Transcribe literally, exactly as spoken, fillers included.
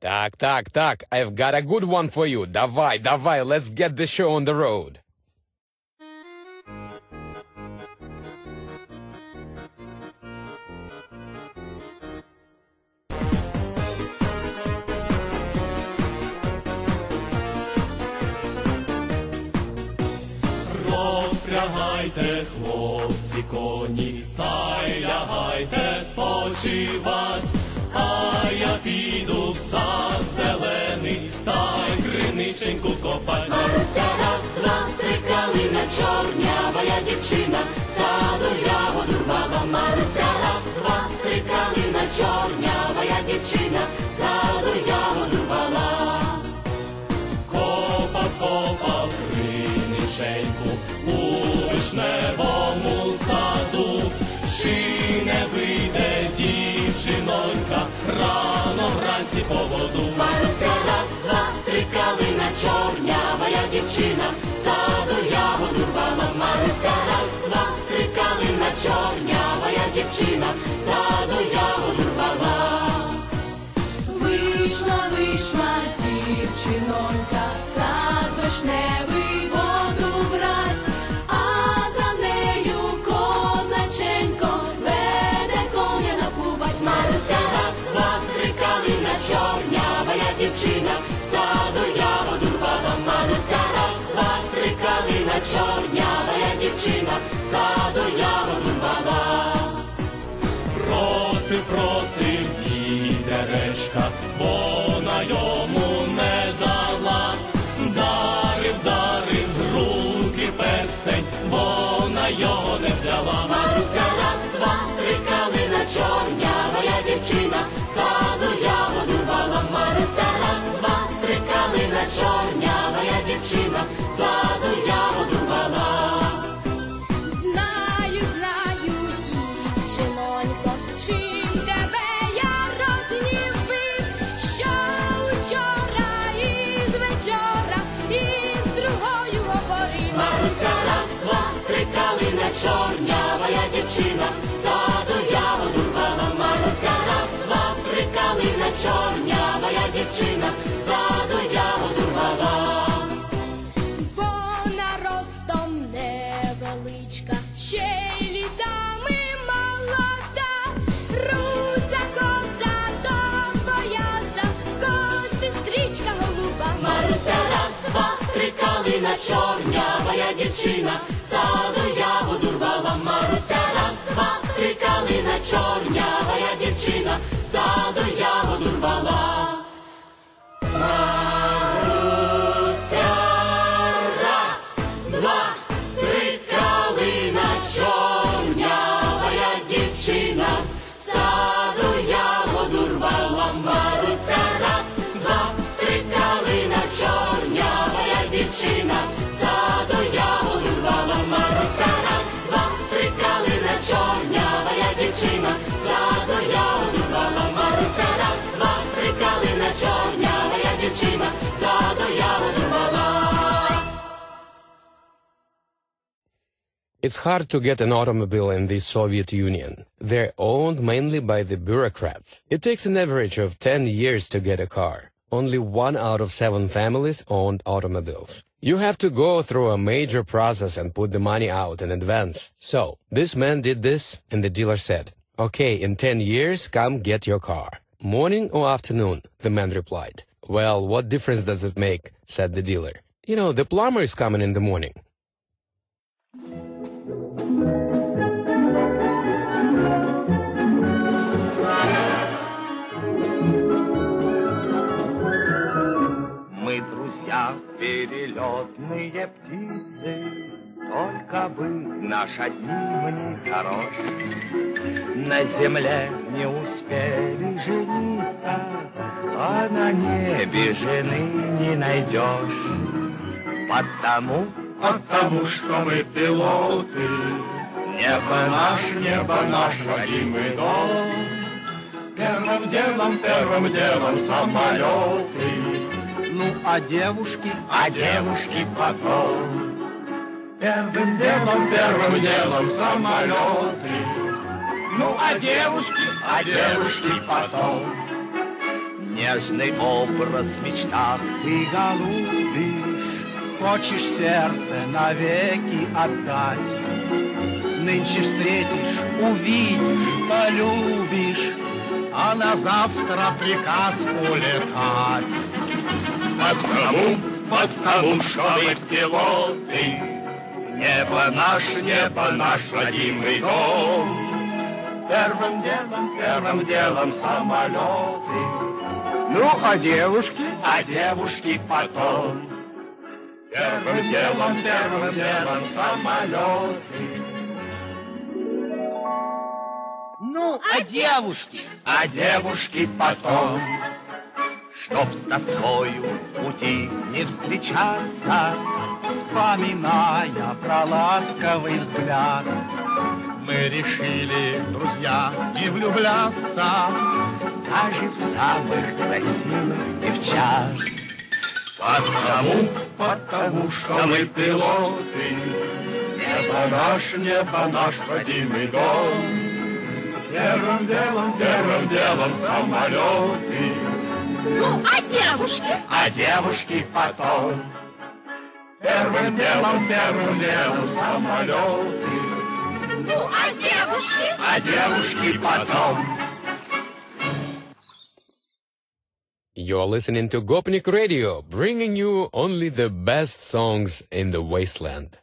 Так, так, так, I've got a good one for you. Давай, давай, let's get the show on the road. Розпрягайте, хлопці, коні, та й лягайте спочивать, а я піду в сад зелений, та й криниченьку копать. Маруся, раз, два, три, калина чорнява, я дівчина, в саду ягоду рвала. Маруся, раз, два, три, калина чорнява, я дівчина, в саду ягоду рвала. Копав, копав криниченьку у вишневому саду, чи не вийде дівчинонька рано вранці по воду. Маруся, раз, два, три, калина чорнява, я дівчина, в саду ягоду рвала. Маруся, раз, два, три, калина чорнява, я дівчина, в саду ягоду рвала. Вийшла, вийшла дівчинонька, в сад вишневий воду брать, а за нею козаченько веде коня напувать. Маруся, раз, два, три, калина чорнява, я дівчина, в саду ягоду рвала. Маруся, раз, два, три, калина чорнява, я дівчина, в саду ягоду рвала. Просив, просив дідерешка, вона йому не дала. Дарив, дарив з руки перстень, вона його не взяла. Маруся, раз, два, три, калина чорнява, я дівчина, в саду ягоду рвала. Маруся, раз, два, три, калина чорнява, я дівчина, в саду ягоду рвала. Знаю, знаю, дівчинонько, чим тебе я рознівив, що учора із вечора із другою говорив. Маруся, раз, два, три, калина чорнява, я дівчина, в саду ягоду рвала. Маруся, раз, два, три, калина чорнява, я дівчина, в саду ягоду рвала. Вона ростом невеличка, ще й літами молода, руса коза до пояса, коси стрічка голуба. Маруся, раз, два, три, калина чорнява, я дівчина, в саду ягоду рвала. Маруся, раз, два, три, калина чорнява, я дівчина, в саду ягоду рвала. Маруся, раз, два, три, калина чорнява, я дівчина, в саду ягоду рвала. Маруся, раз, два, три, калина чорнява, я дівчина, в саду ягоду рвала. Маруся, раз, два, три, калина чорнява, я дівчина, в саду ягоду рвала. Маруся, раз, два, три, калина чорнява, я дівчина, в саду ягоду рвала. It's hard to get an automobile in the Soviet Union. They're owned mainly by the bureaucrats. It takes an average of ten years to get a car. Only one out of seven families owned automobiles. You have to go through a major process and put the money out in advance. So, this man did this, and the dealer said, "Okay, in ten years, come get your car." "Morning or afternoon?" the man replied. "Well, what difference does it make?" said the dealer. "You know, the plumber is coming in the morning." Мы друзья, перелетные птицы, только бы наш одним не хорош. На земле не успели жениться, а на небе жены не найдешь. Потому, Потому что мы пилоты, небо наш, небо наш, родимый дом. первым делом, первым делом самолеты. Ну, а девушки, а девушки потом. Первым делом, первым делом самолеты. Ну, а девушки, а девушки потом. нежный образ в мечтах. Ты, голубишь, хочешь сердце навеки отдать. Нынче встретишь, увидишь, полюбишь, а на завтра приказ улетать. Потому, потому что мы пилоты, небо наш, небо наш родимый дом. Первым делом, первым делом самолеты. Ну, а девушки? А девушки потом. Первым делом, первым делом самолеты. Ну, а девушки? А девушки потом. Чтоб с тоскою пути не встречаться, Вспоминая про ласковый взгляд, мы решили, друзья, не влюбляться даже в самых красивых девчат. Потому, потому что мы пилоты, небо наш, небо наш родимый дом. Первым делом, первым делом самолеты. Ну, а девушки? А девушки потом. Первым делом, первым делом самолеты. Ну, а девушки? А девушки потом. You're listening to Gopnik Radio, bringing you only the best songs in the wasteland.